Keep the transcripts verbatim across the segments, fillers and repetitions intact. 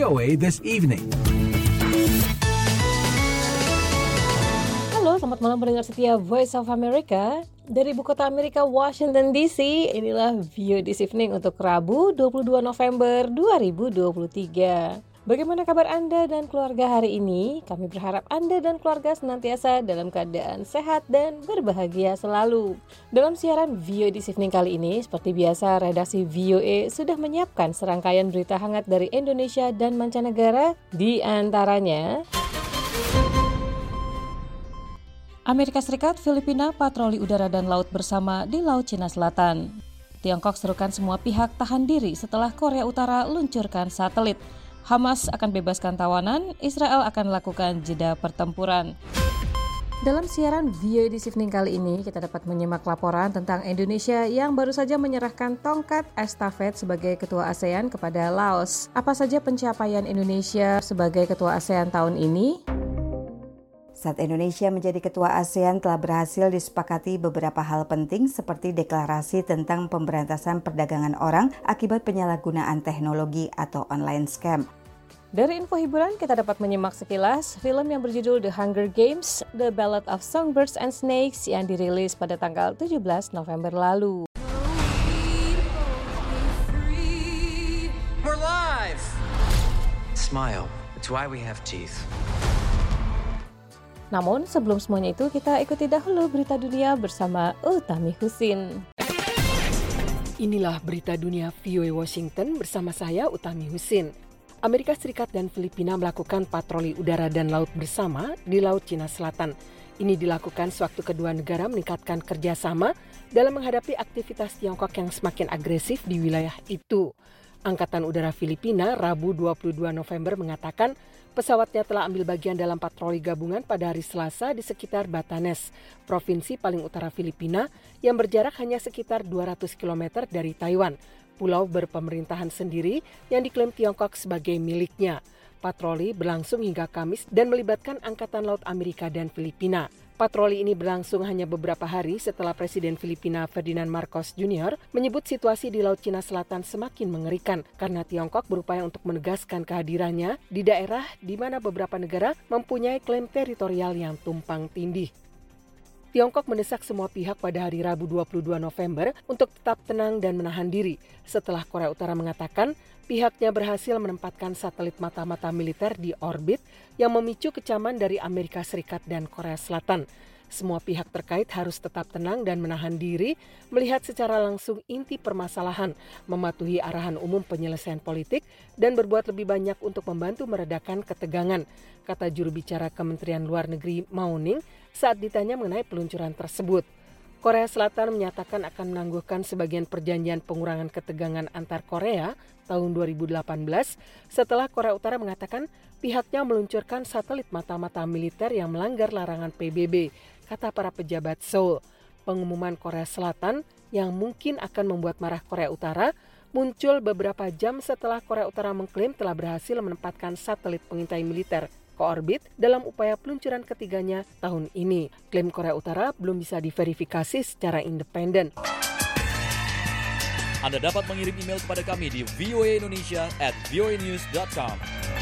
O A This Evening. Halo, selamat malam pendengar setia Voice of America. Dari ibu kota Amerika, Washington D C, inilah V O A This Evening untuk Rabu dua puluh dua November dua ribu dua puluh tiga. Bagaimana kabar Anda dan keluarga hari ini? Kami berharap Anda dan keluarga senantiasa dalam keadaan sehat dan berbahagia selalu. Dalam siaran V O A This Evening kali ini, seperti biasa, redaksi V O A sudah menyiapkan serangkaian berita hangat dari Indonesia dan mancanegara, di antaranya Amerika Serikat, Filipina patroli udara dan laut bersama di Laut Cina Selatan. Tiongkok serukan semua pihak tahan diri setelah Korea Utara luncurkan satelit. Hamas akan bebaskan tawanan, Israel akan lakukan jeda pertempuran. Dalam siaran V O A This Evening kali ini, kita dapat menyimak laporan tentang Indonesia yang baru saja menyerahkan tongkat estafet sebagai Ketua ASEAN kepada Laos. Apa saja pencapaian Indonesia sebagai Ketua ASEAN tahun ini? Saat Indonesia menjadi Ketua ASEAN telah berhasil disepakati beberapa hal penting seperti deklarasi tentang pemberantasan perdagangan orang akibat penyalahgunaan teknologi atau online scam. Dari info hiburan, kita dapat menyimak sekilas film yang berjudul The Hunger Games, The Ballad of Songbirds and Snakes yang dirilis pada tanggal tujuh belas November lalu. We're live! Smile. It's why we have teeth. Namun sebelum semuanya itu, kita ikuti dahulu berita dunia bersama Utami Husin. Inilah berita dunia V O A Washington bersama saya Utami Husin. Amerika Serikat dan Filipina melakukan patroli udara dan laut bersama di Laut Cina Selatan. Ini dilakukan sewaktu kedua negara meningkatkan kerjasama dalam menghadapi aktivitas Tiongkok yang semakin agresif di wilayah itu. Angkatan Udara Filipina Rabu dua puluh dua November mengatakan pesawatnya telah ambil bagian dalam patroli gabungan pada hari Selasa di sekitar Batanes, provinsi paling utara Filipina yang berjarak hanya sekitar dua ratus kilometer dari Taiwan, pulau berpemerintahan sendiri yang diklaim Tiongkok sebagai miliknya. Patroli berlangsung hingga Kamis dan melibatkan Angkatan Laut Amerika dan Filipina. Patroli ini berlangsung hanya beberapa hari setelah Presiden Filipina Ferdinand Marcos Junior menyebut situasi di Laut Cina Selatan semakin mengerikan karena Tiongkok berupaya untuk menegaskan kehadirannya di daerah di mana beberapa negara mempunyai klaim teritorial yang tumpang tindih. Tiongkok mendesak semua pihak pada hari Rabu dua puluh dua November untuk tetap tenang dan menahan diri setelah Korea Utara mengatakan pihaknya berhasil menempatkan satelit mata-mata militer di orbit yang memicu kecaman dari Amerika Serikat dan Korea Selatan. Semua pihak terkait harus tetap tenang dan menahan diri, melihat secara langsung inti permasalahan, mematuhi arahan umum penyelesaian politik, dan berbuat lebih banyak untuk membantu meredakan ketegangan, kata juru bicara Kementerian Luar Negeri Mao Ning saat ditanya mengenai peluncuran tersebut. Korea Selatan menyatakan akan menangguhkan sebagian perjanjian pengurangan ketegangan antar Korea tahun dua ribu delapan belas setelah Korea Utara mengatakan pihaknya meluncurkan satelit mata-mata militer yang melanggar larangan P B B, kata para pejabat Seoul. Pengumuman Korea Selatan yang mungkin akan membuat marah Korea Utara muncul beberapa jam setelah Korea Utara mengklaim telah berhasil menempatkan satelit pengintai militer ke orbit dalam upaya peluncuran ketiganya tahun ini. Klaim Korea Utara belum bisa diverifikasi secara independen. Anda dapat mengirim email kepada kami di voaindonesia at voanews dot com.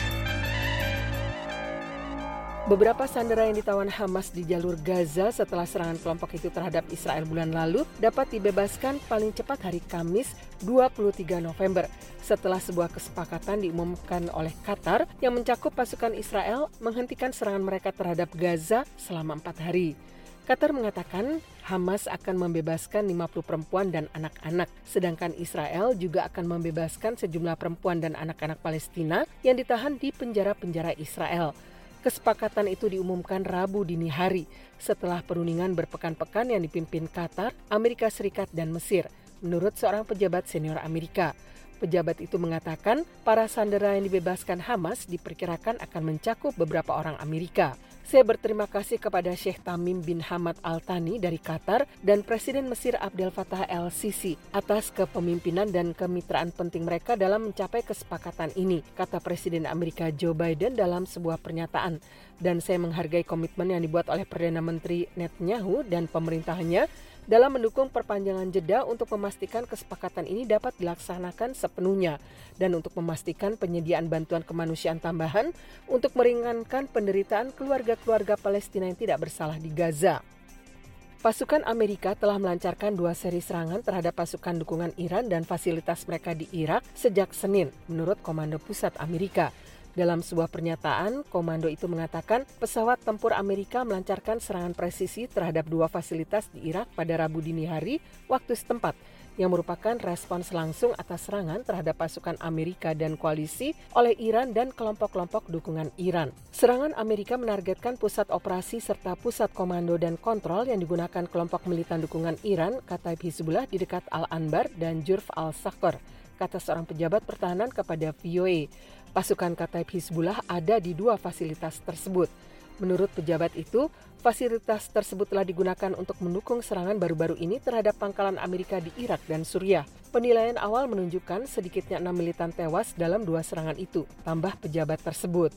Beberapa sandera yang ditawan Hamas di jalur Gaza setelah serangan kelompok itu terhadap Israel bulan lalu dapat dibebaskan paling cepat hari Kamis dua puluh tiga November setelah sebuah kesepakatan diumumkan oleh Qatar yang mencakup pasukan Israel menghentikan serangan mereka terhadap Gaza selama empat hari. Qatar mengatakan Hamas akan membebaskan lima puluh perempuan dan anak-anak, sedangkan Israel juga akan membebaskan sejumlah perempuan dan anak-anak Palestina yang ditahan di penjara-penjara Israel. Kesepakatan itu diumumkan Rabu dini hari setelah perundingan berpekan-pekan yang dipimpin Qatar, Amerika Serikat, dan Mesir, menurut seorang pejabat senior Amerika. Pejabat itu mengatakan para sandera yang dibebaskan Hamas diperkirakan akan mencakup beberapa orang Amerika. Saya berterima kasih kepada Sheikh Tamim bin Hamad Al Thani dari Qatar dan Presiden Mesir Abdel Fattah el-Sisi atas kepemimpinan dan kemitraan penting mereka dalam mencapai kesepakatan ini, kata Presiden Amerika Joe Biden dalam sebuah pernyataan. Dan saya menghargai komitmen yang dibuat oleh Perdana Menteri Netanyahu dan pemerintahannya dalam mendukung perpanjangan jeda untuk memastikan kesepakatan ini dapat dilaksanakan sepenuhnya dan untuk memastikan penyediaan bantuan kemanusiaan tambahan untuk meringankan penderitaan keluarga-keluarga Palestina yang tidak bersalah di Gaza. Pasukan Amerika telah melancarkan dua seri serangan terhadap pasukan dukungan Iran dan fasilitas mereka di Irak sejak Senin, menurut Komando Pusat Amerika. Dalam sebuah pernyataan, komando itu mengatakan pesawat tempur Amerika melancarkan serangan presisi terhadap dua fasilitas di Irak pada Rabu dini hari waktu setempat, yang merupakan respons langsung atas serangan terhadap pasukan Amerika dan koalisi oleh Iran dan kelompok-kelompok dukungan Iran. Serangan Amerika menargetkan pusat operasi serta pusat komando dan kontrol yang digunakan kelompok militan dukungan Iran, Kataib Hizbullah di dekat Al-Anbar dan Jurf al-Sakhr, kata seorang pejabat pertahanan kepada V O A. Pasukan Kataib Hizbullah ada di dua fasilitas tersebut. Menurut pejabat itu, fasilitas tersebut telah digunakan untuk mendukung serangan baru-baru ini terhadap pangkalan Amerika di Irak dan Suriah. Penilaian awal menunjukkan sedikitnya enam militan tewas dalam dua serangan itu, tambah pejabat tersebut.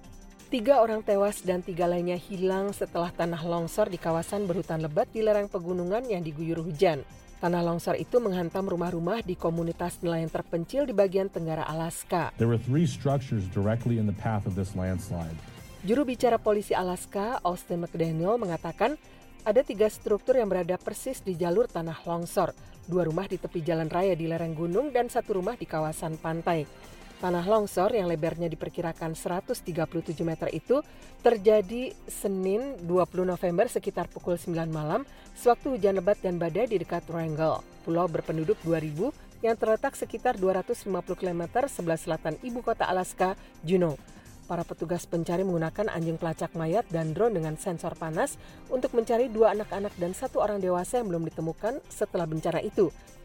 Tiga orang tewas dan tiga lainnya hilang setelah tanah longsor di kawasan berhutan lebat di lereng pegunungan yang diguyur hujan. Tanah longsor itu menghantam rumah-rumah di komunitas nelayan terpencil di bagian tenggara Alaska. There were three structures directly in the path of this landslide. Juru bicara polisi Alaska, Austin McDaniel, mengatakan ada tiga struktur yang berada persis di jalur tanah longsor. Dua rumah di tepi jalan raya di lereng gunung dan satu rumah di kawasan pantai. Tanah longsor yang lebarnya diperkirakan seratus tiga puluh tujuh meter itu terjadi Senin dua puluh November sekitar pukul sembilan malam sewaktu hujan lebat dan badai di dekat Wrangell, pulau berpenduduk dua ribu yang terletak sekitar dua ratus lima puluh kilometer sebelah selatan ibu kota Alaska, Juneau. Para petugas pencari menggunakan anjing pelacak mayat dan drone dengan sensor panas untuk mencari dua anak-anak dan satu orang dewasa yang belum ditemukan setelah bencana itu.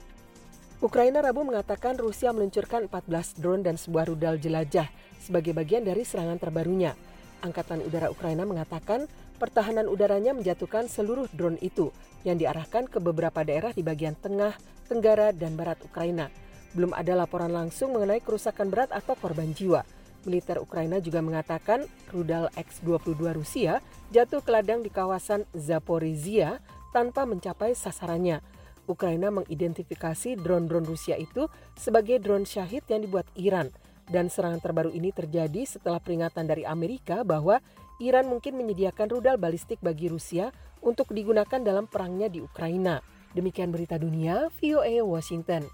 Ukraina Rabu mengatakan Rusia meluncurkan empat belas drone dan sebuah rudal jelajah sebagai bagian dari serangan terbarunya. Angkatan Udara Ukraina mengatakan pertahanan udaranya menjatuhkan seluruh drone itu yang diarahkan ke beberapa daerah di bagian tengah, tenggara, dan barat Ukraina. Belum ada laporan langsung mengenai kerusakan berat atau korban jiwa. Militer Ukraina juga mengatakan rudal X dua puluh dua Rusia jatuh ke ladang di kawasan Zaporizhia tanpa mencapai sasarannya. Ukraina mengidentifikasi drone-drone Rusia itu sebagai drone Shahid yang dibuat Iran. Dan serangan terbaru ini terjadi setelah peringatan dari Amerika bahwa Iran mungkin menyediakan rudal balistik bagi Rusia untuk digunakan dalam perangnya di Ukraina. Demikian berita dunia, V O A Washington.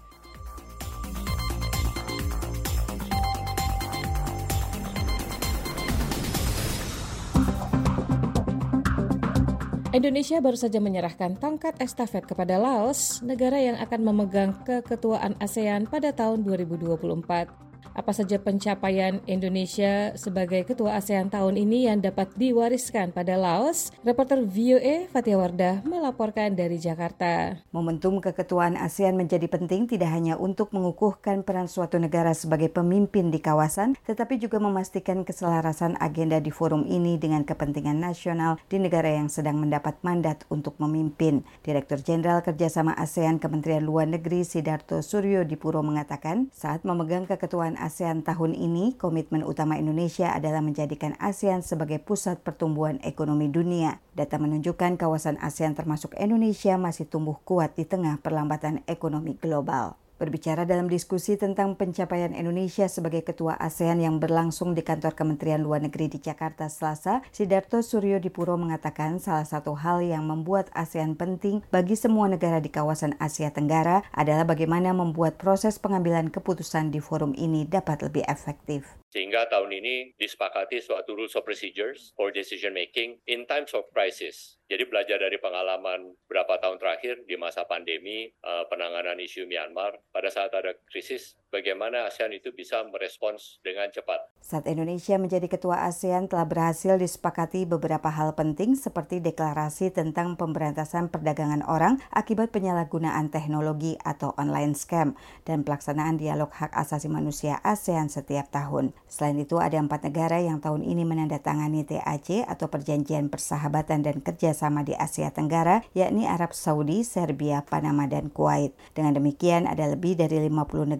Indonesia baru saja menyerahkan tongkat estafet kepada Laos, negara yang akan memegang keketuaan ASEAN pada tahun dua ribu dua puluh empat. Apa saja pencapaian Indonesia sebagai ketua ASEAN tahun ini yang dapat diwariskan pada Laos? Reporter V O A Fatia Wardah melaporkan dari Jakarta. Momentum keketuaan ASEAN menjadi penting tidak hanya untuk mengukuhkan peran suatu negara sebagai pemimpin di kawasan, tetapi juga memastikan keselarasan agenda di forum ini dengan kepentingan nasional di negara yang sedang mendapat mandat untuk memimpin. Direktur Jenderal Kerjasama ASEAN Kementerian Luar Negeri Sidarto Suryodipuro mengatakan, saat memegang keketuaan ASEAN tahun ini, komitmen utama Indonesia adalah menjadikan ASEAN sebagai pusat pertumbuhan ekonomi dunia. Data menunjukkan kawasan ASEAN termasuk Indonesia masih tumbuh kuat di tengah perlambatan ekonomi global. Berbicara dalam diskusi tentang pencapaian Indonesia sebagai ketua ASEAN yang berlangsung di kantor Kementerian Luar Negeri di Jakarta Selasa, Sidarto Suryodipuro mengatakan salah satu hal yang membuat ASEAN penting bagi semua negara di kawasan Asia Tenggara adalah bagaimana membuat proses pengambilan keputusan di forum ini dapat lebih efektif. Sehingga tahun ini disepakati suatu rules of procedures for decision making in times of crisis. Jadi belajar dari pengalaman beberapa tahun terakhir di masa pandemi, penanganan isu Myanmar, pada saat ada krisis, bagaimana ASEAN itu bisa merespons dengan cepat. Saat Indonesia menjadi ketua ASEAN telah berhasil disepakati beberapa hal penting seperti deklarasi tentang pemberantasan perdagangan orang akibat penyalahgunaan teknologi atau online scam dan pelaksanaan dialog hak asasi manusia ASEAN setiap tahun. Selain itu, ada empat negara yang tahun ini menandatangani T A C atau Perjanjian Persahabatan dan Kerjasama di Asia Tenggara, yakni Arab Saudi, Serbia, Panama, dan Kuwait. Dengan demikian, ada lebih dari lima puluh negara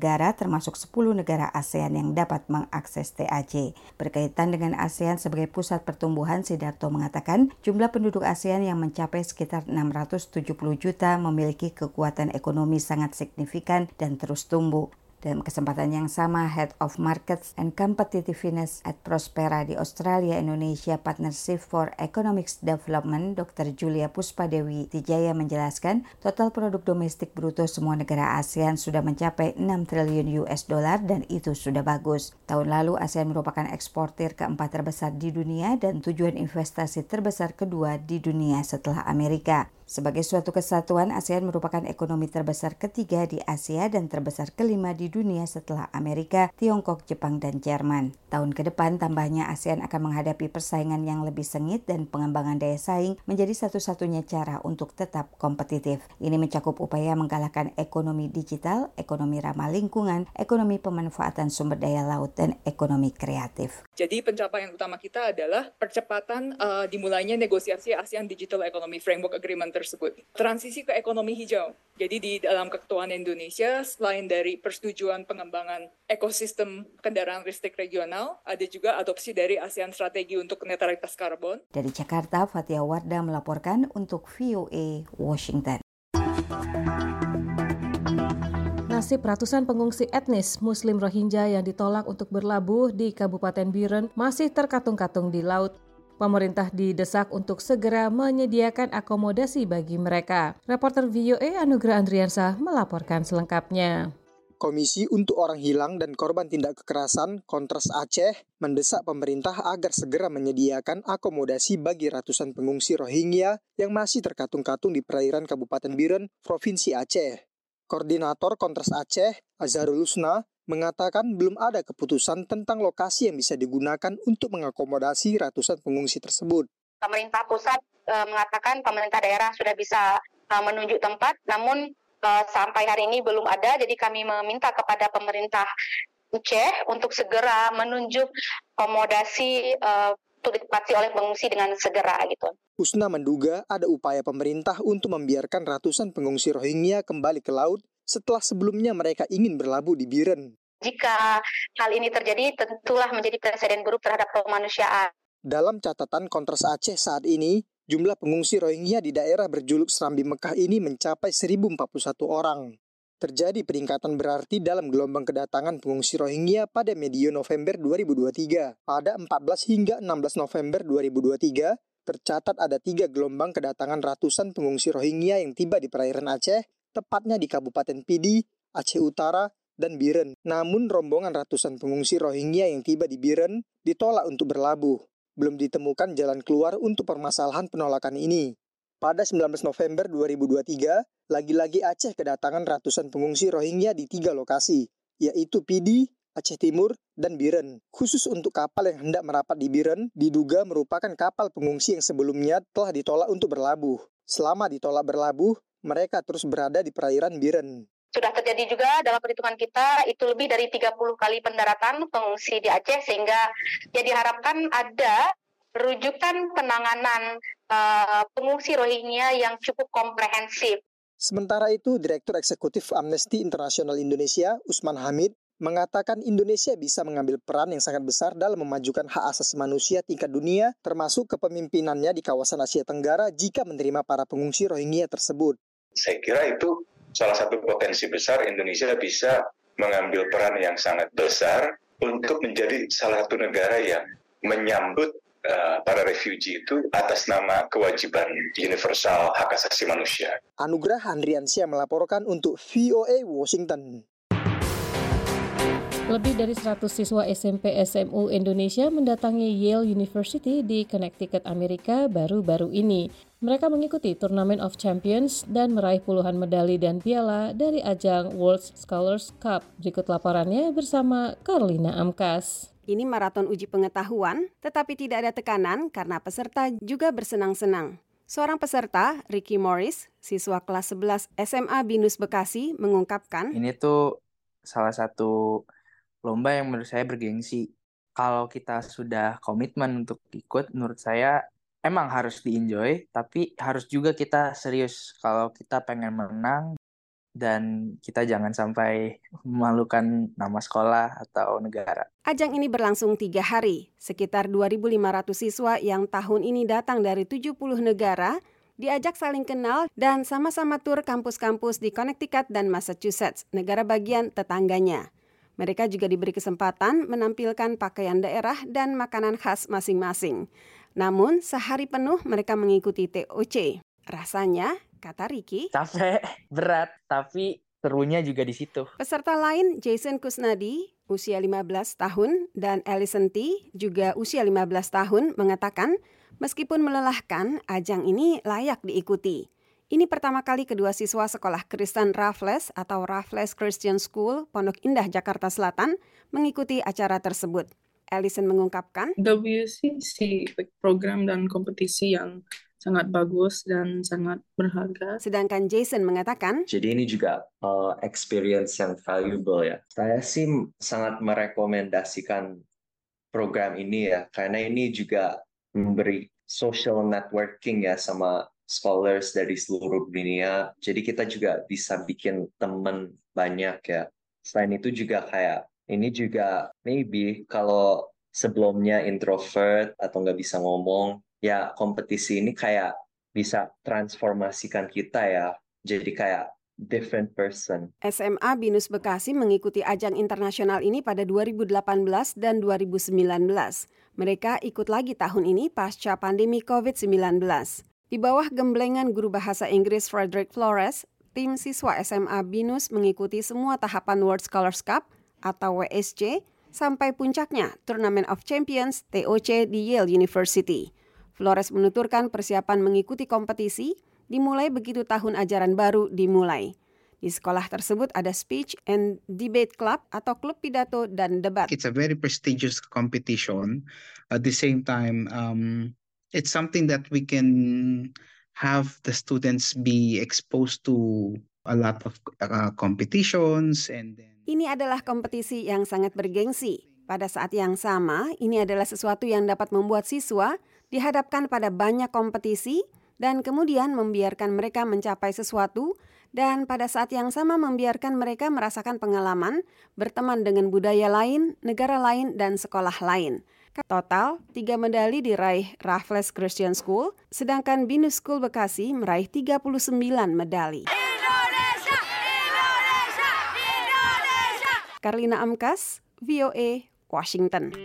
termasuk sepuluh negara ASEAN yang dapat mengakses T A C. Berkaitan dengan ASEAN sebagai pusat pertumbuhan, Sidarto mengatakan jumlah penduduk ASEAN yang mencapai sekitar enam ratus tujuh puluh juta memiliki kekuatan ekonomi sangat signifikan dan terus tumbuh. Dalam kesempatan yang sama, Head of Markets and Competitiveness at Prospera di Australia Indonesia Partnership for Economic Development, Doktor Julia Puspadewi Tijaya menjelaskan, total produk domestik bruto semua negara ASEAN sudah mencapai enam triliun U S dollar dan itu sudah bagus. Tahun lalu ASEAN merupakan eksportir keempat terbesar di dunia dan tujuan investasi terbesar kedua di dunia setelah Amerika. Sebagai suatu kesatuan, ASEAN merupakan ekonomi terbesar ketiga di Asia dan terbesar kelima di dunia setelah Amerika, Tiongkok, Jepang, dan Jerman. Tahun ke depan, tambahnya ASEAN akan menghadapi persaingan yang lebih sengit dan pengembangan daya saing menjadi satu-satunya cara untuk tetap kompetitif. Ini mencakup upaya menggalakkan ekonomi digital, ekonomi ramah lingkungan, ekonomi pemanfaatan sumber daya laut, dan ekonomi kreatif. Jadi pencapaian utama kita adalah percepatan uh, dimulainya negosiasi ASEAN Digital Economy Framework Agreement tersebut. Transisi ke ekonomi hijau. Jadi di dalam keketuaan Indonesia, selain dari persetujuan pengembangan ekosistem kendaraan listrik regional, ada juga adopsi dari ASEAN Strategi untuk Netralitas Karbon. Dari Jakarta, Fatia Wardah melaporkan untuk V O A Washington. Nasib ratusan pengungsi etnis Muslim Rohingya yang ditolak untuk berlabuh di Kabupaten Biren masih terkatung-katung di laut. Pemerintah didesak untuk segera menyediakan akomodasi bagi mereka. Reporter V O A Anugrah Andriansah melaporkan selengkapnya. Komisi untuk Orang Hilang dan Korban Tindak Kekerasan Kontras Aceh mendesak pemerintah agar segera menyediakan akomodasi bagi ratusan pengungsi Rohingya yang masih terkatung-katung di perairan Kabupaten Biren, Provinsi Aceh. Koordinator Kontras Aceh, Azharul Husna, mengatakan belum ada keputusan tentang lokasi yang bisa digunakan untuk mengakomodasi ratusan pengungsi tersebut. Pemerintah pusat e, mengatakan pemerintah daerah sudah bisa e, menunjuk tempat, namun e, sampai hari ini belum ada, jadi kami meminta kepada pemerintah Aceh untuk segera menunjuk akomodasi e, untuk ditempati oleh pengungsi dengan segera gitu. Husna menduga ada upaya pemerintah untuk membiarkan ratusan pengungsi Rohingya kembali ke laut setelah sebelumnya mereka ingin berlabuh di Biren. Jika hal ini terjadi, tentulah menjadi presiden buruk terhadap kemanusiaan. Dalam catatan Kontras Aceh saat ini, jumlah pengungsi Rohingya di daerah berjuluk Serambi Mekah ini mencapai seribu empat puluh satu orang. Terjadi peningkatan berarti dalam gelombang kedatangan pengungsi Rohingya pada medio November dua ribu dua puluh tiga. Pada empat belas hingga enam belas November dua ribu dua puluh tiga, tercatat ada tiga gelombang kedatangan ratusan pengungsi Rohingya yang tiba di perairan Aceh, tepatnya di Kabupaten Pidi, Aceh Utara, dan Biren. Namun rombongan ratusan pengungsi Rohingya yang tiba di Biren ditolak untuk berlabuh. Belum ditemukan jalan keluar untuk permasalahan penolakan ini. Pada sembilan belas November dua ribu dua puluh tiga, lagi-lagi Aceh kedatangan ratusan pengungsi Rohingya di tiga lokasi, yaitu Pidi, Aceh Timur, dan Biren. Khusus untuk kapal yang hendak merapat di Biren, diduga merupakan kapal pengungsi yang sebelumnya telah ditolak untuk berlabuh. Selama ditolak berlabuh, mereka terus berada di perairan Biren. Sudah terjadi juga dalam perhitungan kita itu lebih dari tiga puluh kali pendaratan pengungsi di Aceh, sehingga ya diharapkan ada rujukan penanganan uh, pengungsi Rohingya yang cukup komprehensif. Sementara itu, Direktur Eksekutif Amnesty International Indonesia, Usman Hamid, mengatakan Indonesia bisa mengambil peran yang sangat besar dalam memajukan hak asasi manusia tingkat dunia, termasuk kepemimpinannya di kawasan Asia Tenggara jika menerima para pengungsi Rohingya tersebut. Saya kira itu salah satu potensi besar Indonesia bisa mengambil peran yang sangat besar untuk menjadi salah satu negara yang menyambut uh, para refugee itu atas nama kewajiban universal hak asasi manusia. Anugrah Andriansyah melaporkan untuk V O A Washington. Lebih dari seratus siswa S M P S M U Indonesia mendatangi Yale University di Connecticut, Amerika baru-baru ini. Mereka mengikuti Tournament of Champions dan meraih puluhan medali dan piala dari ajang World Scholars Cup. Berikut laporannya bersama Carlina Amkas. Ini maraton uji pengetahuan, tetapi tidak ada tekanan karena peserta juga bersenang-senang. Seorang peserta, Ricky Morris, siswa kelas sebelas S M A Binus Bekasi, mengungkapkan, ini tuh salah satu lomba yang menurut saya bergengsi. Kalau kita sudah komitmen untuk ikut, menurut saya emang harus di-enjoy, tapi harus juga kita serius kalau kita pengen menang. dan kita jangan sampai memalukan nama sekolah atau negara. Ajang ini berlangsung tiga hari. Sekitar dua ribu lima ratus siswa yang tahun ini datang dari tujuh puluh negara diajak saling kenal dan sama-sama tur kampus-kampus di Connecticut dan Massachusetts, negara bagian tetangganya. Mereka juga diberi kesempatan menampilkan pakaian daerah dan makanan khas masing-masing. Namun, sehari penuh mereka mengikuti T O C. Rasanya, kata Ricky, capek, berat, tapi serunya juga di situ. Peserta lain Jason Kusnadi, usia lima belas tahun, dan Allison T, juga usia lima belas tahun, mengatakan meskipun melelahkan, ajang ini layak diikuti. Ini pertama kali kedua siswa sekolah Kristen Raffles atau Raffles Christian School, Pondok Indah, Jakarta Selatan, mengikuti acara tersebut. Allison mengungkapkan, W C C program dan kompetisi yang sangat bagus dan sangat berharga. Sedangkan Jason mengatakan, jadi ini juga uh, experience yang valuable ya. Saya sih sangat merekomendasikan program ini ya, karena ini juga memberi social networking ya sama scholars dari seluruh dunia. Jadi kita juga bisa bikin teman banyak ya. Selain itu juga kayak, ini juga maybe kalau sebelumnya introvert atau nggak bisa ngomong, ya kompetisi ini kayak bisa transformasikan kita ya. Jadi kayak different person. S M A Binus Bekasi mengikuti ajang internasional ini pada dua ribu delapan belas dan dua ribu sembilan belas. Mereka ikut lagi tahun ini pasca pandemi covid sembilan belas. Di bawah gemblengan guru bahasa Inggris Frederick Flores, tim siswa S M A Binus mengikuti semua tahapan World Scholars Cup atau W S C sampai puncaknya Tournament of Champions T O C di Yale University. Flores menuturkan persiapan mengikuti kompetisi dimulai begitu tahun ajaran baru dimulai. Di sekolah tersebut ada speech and debate club atau klub pidato dan debat. It's a very prestigious competition. At the same time, um, it's something that we can have the students be exposed to a lot of uh, competitions. And then... Ini adalah kompetisi yang sangat bergengsi. Pada saat yang sama, ini adalah sesuatu yang dapat membuat siswa dihadapkan pada banyak kompetisi dan kemudian membiarkan mereka mencapai sesuatu dan pada saat yang sama membiarkan mereka merasakan pengalaman berteman dengan budaya lain, negara lain, dan sekolah lain. Total, tiga medali diraih Raffles Christian School, sedangkan Binus School Bekasi meraih tiga puluh sembilan medali. Indonesia, Indonesia, Indonesia. Karlina Amkas, V O A, Washington.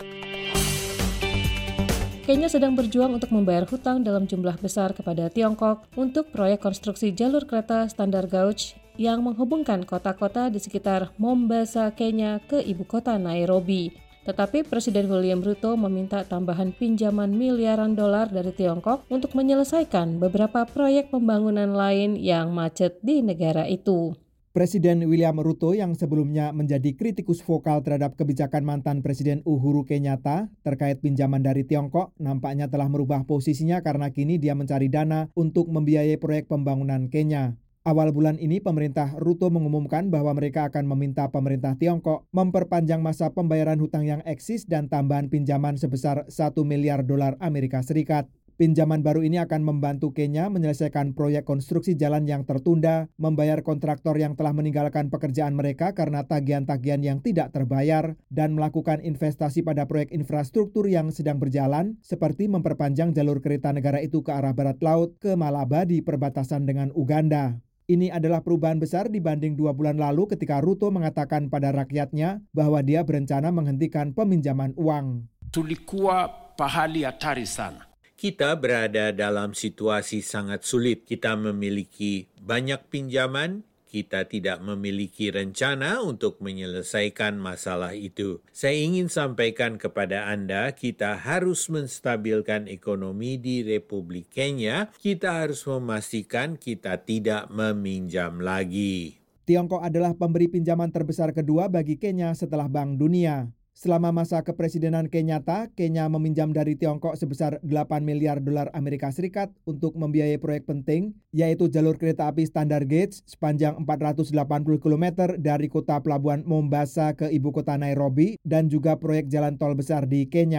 Kenya sedang berjuang untuk membayar hutang dalam jumlah besar kepada Tiongkok untuk proyek konstruksi jalur kereta standar gauge yang menghubungkan kota-kota di sekitar Mombasa, Kenya ke ibu kota Nairobi. Tetapi Presiden William Ruto meminta tambahan pinjaman miliaran dolar dari Tiongkok untuk menyelesaikan beberapa proyek pembangunan lain yang macet di negara itu. Presiden William Ruto yang sebelumnya menjadi kritikus vokal terhadap kebijakan mantan Presiden Uhuru Kenyatta terkait pinjaman dari Tiongkok nampaknya telah merubah posisinya karena kini dia mencari dana untuk membiayai proyek pembangunan Kenya. Awal bulan ini pemerintah Ruto mengumumkan bahwa mereka akan meminta pemerintah Tiongkok memperpanjang masa pembayaran hutang yang eksis dan tambahan pinjaman sebesar satu miliar dolar Amerika Serikat. Pinjaman baru ini akan membantu Kenya menyelesaikan proyek konstruksi jalan yang tertunda, membayar kontraktor yang telah meninggalkan pekerjaan mereka karena tagihan-tagihan yang tidak terbayar, dan melakukan investasi pada proyek infrastruktur yang sedang berjalan, seperti memperpanjang jalur kereta negara itu ke arah barat laut ke Malaba di perbatasan dengan Uganda. Ini adalah perubahan besar dibanding dua bulan lalu ketika Ruto mengatakan pada rakyatnya bahwa dia berencana menghentikan peminjaman uang. Tulikuwa pahali hatari sana. Kita berada dalam situasi sangat sulit. Kita memiliki banyak pinjaman, kita tidak memiliki rencana untuk menyelesaikan masalah itu. Saya ingin sampaikan kepada Anda, kita harus menstabilkan ekonomi di Republik Kenya. Kita harus memastikan kita tidak meminjam lagi. Tiongkok adalah pemberi pinjaman terbesar kedua bagi Kenya setelah Bank Dunia. Selama masa kepresidenan Kenyatta, Kenya meminjam dari Tiongkok sebesar delapan miliar dolar Amerika Serikat untuk membiayai proyek penting, yaitu jalur kereta api standar gauge sepanjang empat ratus delapan puluh kilometer dari kota pelabuhan Mombasa ke ibu kota Nairobi, dan juga proyek jalan tol besar di Kenya.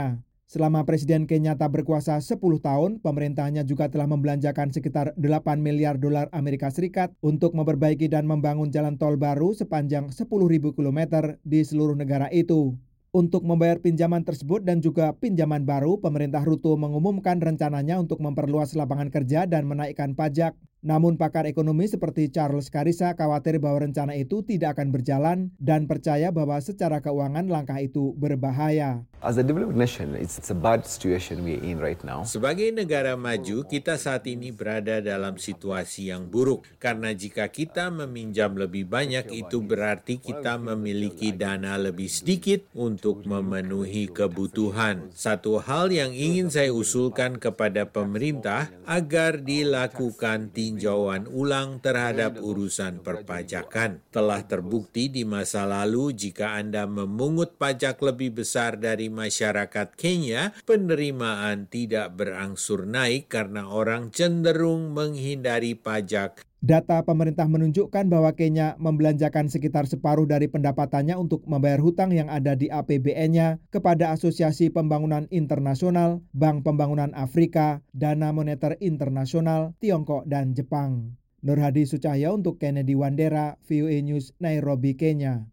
Selama Presiden Kenyatta berkuasa sepuluh tahun, pemerintahnya juga telah membelanjakan sekitar delapan miliar dolar Amerika Serikat untuk memperbaiki dan membangun jalan tol baru sepanjang sepuluh ribu kilometer di seluruh negara itu. Untuk membayar pinjaman tersebut dan juga pinjaman baru, pemerintah Ruto mengumumkan rencananya untuk memperluas lapangan kerja dan menaikkan pajak. Namun pakar ekonomi seperti Charles Karisa khawatir bahwa rencana itu tidak akan berjalan dan percaya bahwa secara keuangan langkah itu berbahaya. As a developed nation, it's a bad situation we're in right now. Sebagai negara maju, kita saat ini berada dalam situasi yang buruk. Karena jika kita meminjam lebih banyak, itu berarti kita memiliki dana lebih sedikit untuk memenuhi kebutuhan. Satu hal yang ingin saya usulkan kepada pemerintah agar dilakukan tinjauan ulang terhadap urusan perpajakan. Telah terbukti di masa lalu jika Anda memungut pajak lebih besar dari masyarakat Kenya, penerimaan tidak berangsur naik karena orang cenderung menghindari pajak. Data pemerintah menunjukkan bahwa Kenya membelanjakan sekitar separuh dari pendapatannya untuk membayar hutang yang ada di A P B N-nya kepada Asosiasi Pembangunan Internasional, Bank Pembangunan Afrika, Dana Moneter Internasional, Tiongkok, dan Jepang. Nur Hadi Sucahyo untuk Kennedy Wandera, V O A News, Nairobi, Kenya.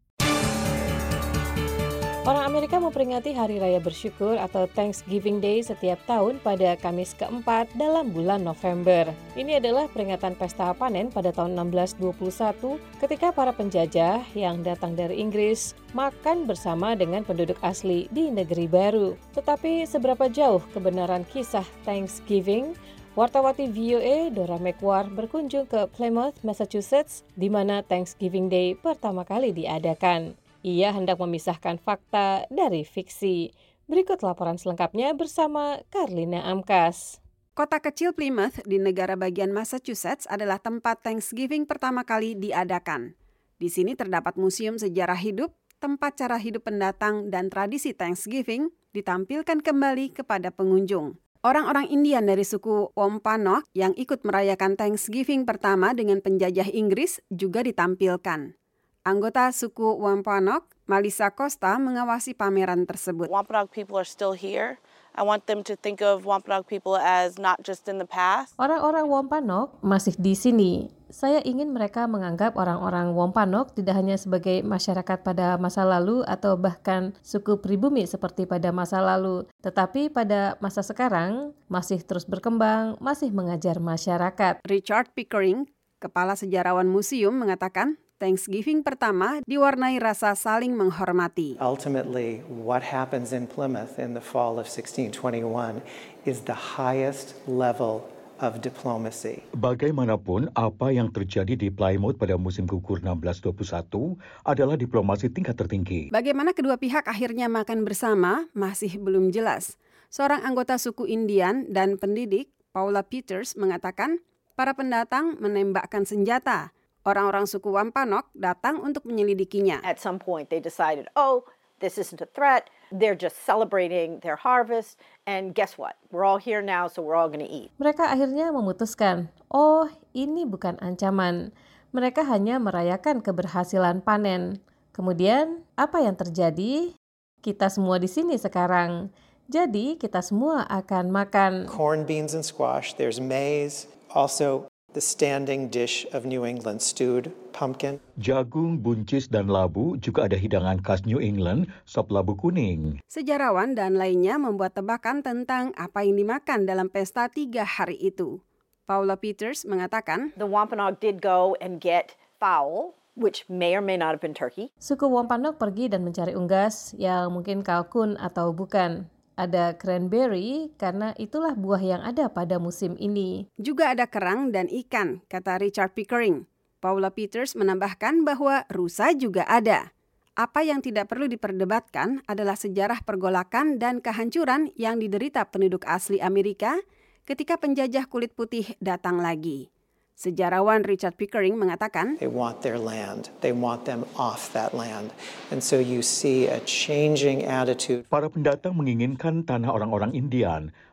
Orang Amerika memperingati Hari Raya Bersyukur atau Thanksgiving Day setiap tahun pada Kamis keempat dalam bulan November. Ini adalah peringatan pesta panen pada tahun enam belas dua puluh satu ketika para penjajah yang datang dari Inggris makan bersama dengan penduduk asli di negeri baru. Tetapi seberapa jauh kebenaran kisah Thanksgiving? Wartawati V O A Dora McWar berkunjung ke Plymouth, Massachusetts, di mana Thanksgiving Day pertama kali diadakan. Ia hendak memisahkan fakta dari fiksi. Berikut laporan selengkapnya bersama Karlina Amkas. Kota kecil Plymouth di negara bagian Massachusetts adalah tempat Thanksgiving pertama kali diadakan. Di sini terdapat museum sejarah hidup, tempat cara hidup pendatang, dan tradisi Thanksgiving ditampilkan kembali kepada pengunjung. Orang-orang Indian dari suku Wampanoag yang ikut merayakan Thanksgiving pertama dengan penjajah Inggris juga ditampilkan. Anggota suku Wampanoag, Malisa Costa, mengawasi pameran tersebut. Wampanoag people are still here. I want them to think of Wampanoag people as not just in the past. Orang-orang Wampanoag masih di sini. Saya ingin mereka menganggap orang-orang Wampanoag tidak hanya sebagai masyarakat pada masa lalu atau bahkan suku pribumi seperti pada masa lalu, tetapi pada masa sekarang masih terus berkembang, masih mengajar masyarakat. Richard Pickering, kepala sejarawan museum, mengatakan Thanksgiving pertama diwarnai rasa saling menghormati. Ultimately, what happens in Plymouth in the fall of sixteen twenty-one is the highest level of diplomacy. Bagaimanapun, apa yang terjadi di Plymouth pada musim gugur enam belas dua puluh satu adalah diplomasi tingkat tertinggi. Bagaimana kedua pihak akhirnya makan bersama masih belum jelas. Seorang anggota suku Indian dan pendidik, Paula Peters, mengatakan para pendatang menembakkan senjata. Orang-orang suku Wampanoag datang untuk menyelidikinya. At some point they decided, oh, this isn't a threat. They're just celebrating their harvest. And guess what? We're all here now, so we're all going to eat. Mereka akhirnya memutuskan, oh, ini bukan ancaman. Mereka hanya merayakan keberhasilan panen. Kemudian, apa yang terjadi? Kita semua di sini sekarang. Jadi, kita semua akan makan. Corn, beans, and squash. There's maize. Also, the standing dish of New England, stewed pumpkin. Jagung, buncis, dan labu, juga ada hidangan khas New England, sop labu kuning. Sejarawan dan lainnya membuat tebakan tentang apa yang dimakan dalam pesta tiga hari itu. Paula Peters mengatakan, The Wampanoag did go and get fowl, which may or may not have been turkey. Suku Wampanoag pergi dan mencari unggas yang mungkin kalkun atau bukan. Ada cranberry karena itulah buah yang ada pada musim ini. Juga ada kerang dan ikan, kata Richard Pickering. Paula Peters menambahkan bahwa rusa juga ada. Apa yang tidak perlu diperdebatkan adalah sejarah pergolakan dan kehancuran yang diderita penduduk asli Amerika ketika penjajah kulit putih datang lagi. Sejarawan Richard Pickering mengatakan, They want their land. They want them off that land. And so you see a changing attitude. Para pendatang menginginkan tanah orang-orang Indian.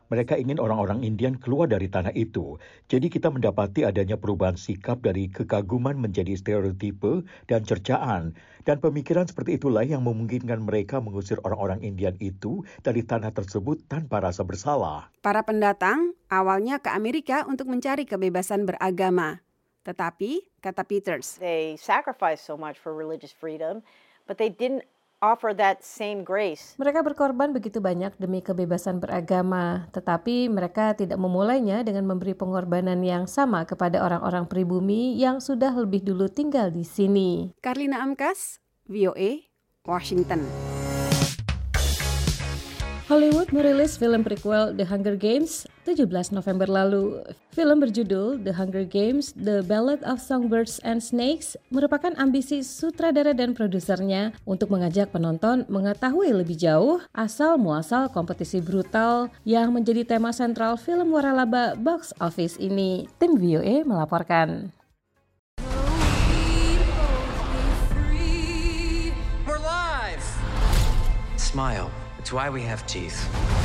Mereka ingin orang-orang Indian keluar dari tanah itu. Jadi kita mendapati adanya perubahan sikap dari kekaguman menjadi stereotipe dan cercaan. Dan pemikiran seperti itulah yang memungkinkan mereka mengusir orang-orang Indian itu dari tanah tersebut tanpa rasa bersalah. Para pendatang awalnya ke Amerika untuk mencari kebebasan beragama. Tetapi, kata Peters, They sacrificed so much for religious freedom, but they didn't offer that same grace. Mereka berkorban begitu banyak demi kebebasan beragama, tetapi mereka tidak memulainya dengan memberi pengorbanan yang sama kepada orang-orang pribumi yang sudah lebih dulu tinggal di sini. Karlina Amkas, V O A, Washington. Hollywood merilis film prequel The Hunger Games tujuh belas November lalu. Film berjudul The Hunger Games: The Ballad of Songbirds and Snakes merupakan ambisi sutradara dan produsernya untuk mengajak penonton mengetahui lebih jauh asal-muasal kompetisi brutal yang menjadi tema sentral film waralaba box office ini. Tim V O A melaporkan. We're live! Smile. It's why we have teeth.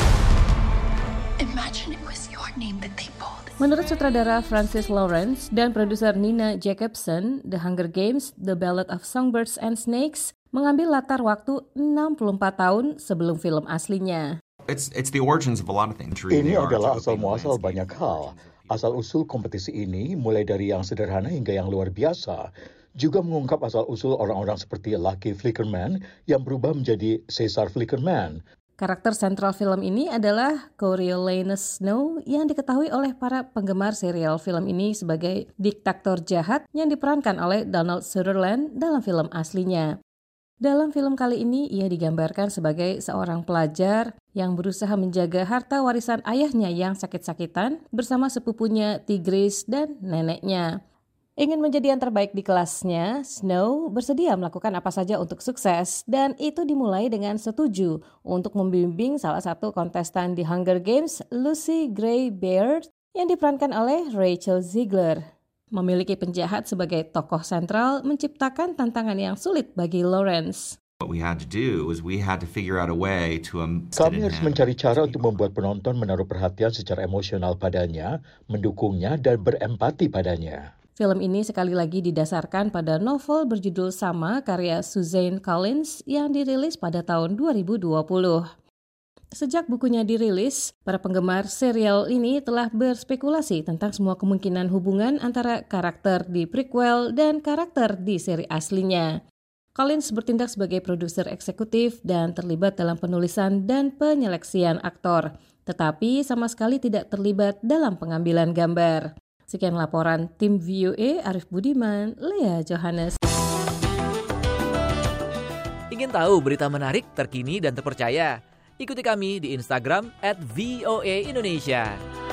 Imagine it was your name that they pulled. Menurut sutradara Francis Lawrence dan produser Nina Jacobson, The Hunger Games: The Ballad of Songbirds and Snakes mengambil latar waktu enam puluh empat tahun sebelum film aslinya. It's it's the origins of a lot of things. Ini adalah asal-muasal banyak hal. Asal-usul kompetisi ini mulai dari yang sederhana hingga yang luar biasa. Juga mengungkap asal-usul orang-orang seperti Lucky Flickerman yang berubah menjadi Caesar Flickerman. Karakter sentral film ini adalah Coriolanus Snow yang diketahui oleh para penggemar serial film ini sebagai diktator jahat yang diperankan oleh Donald Sutherland dalam film aslinya. Dalam film kali ini ia digambarkan sebagai seorang pelajar yang berusaha menjaga harta warisan ayahnya yang sakit-sakitan bersama sepupunya Tigris dan neneknya. Ingin menjadi yang terbaik di kelasnya, Snow bersedia melakukan apa saja untuk sukses dan itu dimulai dengan setuju untuk membimbing salah satu kontestan di Hunger Games, Lucy Gray Baird, yang diperankan oleh Rachel Ziegler. Memiliki penjahat sebagai tokoh sentral menciptakan tantangan yang sulit bagi Lawrence. What we had to do was we had to figure out a way to um, Kami harus mencari cara untuk membuat penonton menaruh perhatian secara emosional padanya, mendukungnya dan berempati padanya. Film ini sekali lagi didasarkan pada novel berjudul sama karya Suzanne Collins yang dirilis pada tahun dua ribu dua puluh. Sejak bukunya dirilis, para penggemar serial ini telah berspekulasi tentang semua kemungkinan hubungan antara karakter di prequel dan karakter di seri aslinya. Collins bertindak sebagai produser eksekutif dan terlibat dalam penulisan dan penyeleksian aktor, tetapi sama sekali tidak terlibat dalam pengambilan gambar. Sekian laporan tim V O A, Arif Budiman, Lea Johannes. Ingin tahu berita menarik, terkini, dan terpercaya? Ikuti kami di Instagram at V O A Indonesia.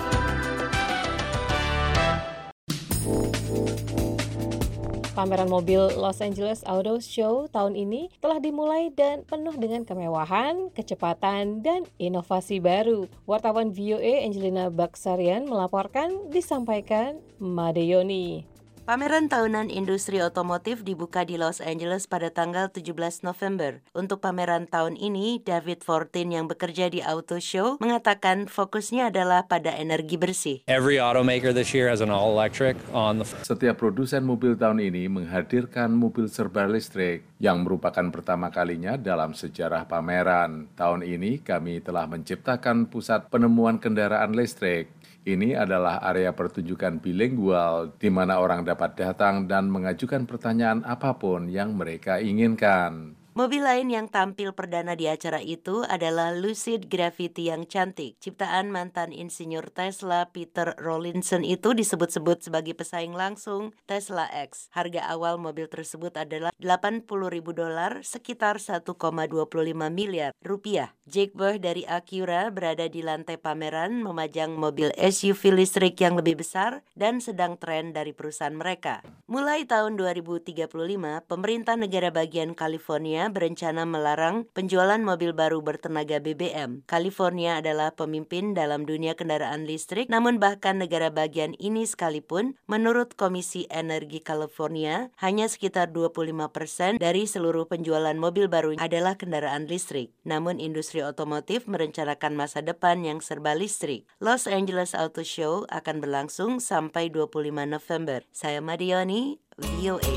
Pameran mobil Los Angeles Auto Show tahun ini telah dimulai dan penuh dengan kemewahan, kecepatan, dan inovasi baru. Wartawan V O A Angelina Baksarian melaporkan, disampaikan Made Yoni. Pameran tahunan industri otomotif dibuka di Los Angeles pada tanggal tujuh belas November. Untuk pameran tahun ini, David Fortin yang bekerja di Auto Show mengatakan fokusnya adalah pada energi bersih. Every automaker this year has an all-electric on the... Setiap produsen mobil tahun ini menghadirkan mobil serba listrik yang merupakan pertama kalinya dalam sejarah pameran. Tahun ini kami telah menciptakan pusat penemuan kendaraan listrik. Ini adalah area pertunjukan bilingual di mana orang dapat datang dan mengajukan pertanyaan apapun yang mereka inginkan. Mobil lain yang tampil perdana di acara itu adalah Lucid Gravity yang cantik. Ciptaan mantan insinyur Tesla Peter Rawlinson itu disebut-sebut sebagai pesaing langsung Tesla X. Harga awal mobil tersebut adalah delapan puluh ribu dolar, sekitar satu koma dua lima miliar rupiah. Jake Boh dari Acura berada di lantai pameran memajang mobil S U V listrik yang lebih besar dan sedang tren dari perusahaan mereka. Mulai tahun dua ribu tiga puluh lima, pemerintah negara bagian California California berencana melarang penjualan mobil baru bertenaga B B M. California adalah pemimpin dalam dunia kendaraan listrik, namun bahkan negara bagian ini sekalipun, menurut Komisi Energi California, hanya sekitar dua puluh lima persen dari seluruh penjualan mobil baru adalah kendaraan listrik. Namun industri otomotif merencanakan masa depan yang serba listrik. Los Angeles Auto Show akan berlangsung sampai dua puluh lima November. Saya Madioni, V O A.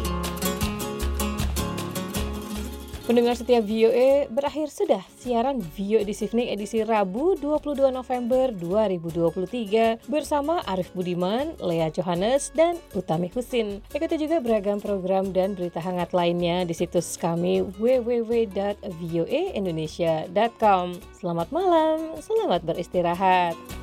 Pendengar setia V O A, berakhir sudah siaran V O A This Evening edisi Rabu dua puluh dua November dua ribu dua puluh tiga bersama Arif Budiman, Lea Johannes, dan Utami Husin. Ikuti juga beragam program dan berita hangat lainnya di situs kami w w w dot voa indonesia dot com. Selamat malam, selamat beristirahat.